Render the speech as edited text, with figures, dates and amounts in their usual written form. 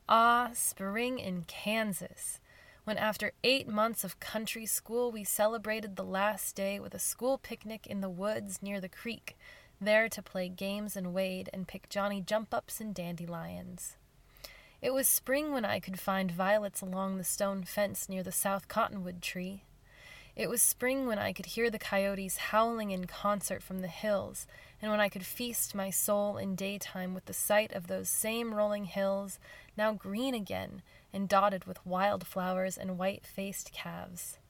Ah, spring in Kansas, when after 8 months of country school we celebrated the last day with a school picnic in the woods near the creek, there to play games and wade and pick Johnny jump-ups and dandelions. It was spring when I could find violets along the stone fence near the South Cottonwood tree. It was spring when I could hear the coyotes howling in concert from the hills, and when I could feast my soul in daytime with the sight of those same rolling hills, now green again and dotted with wild flowers and white-faced calves.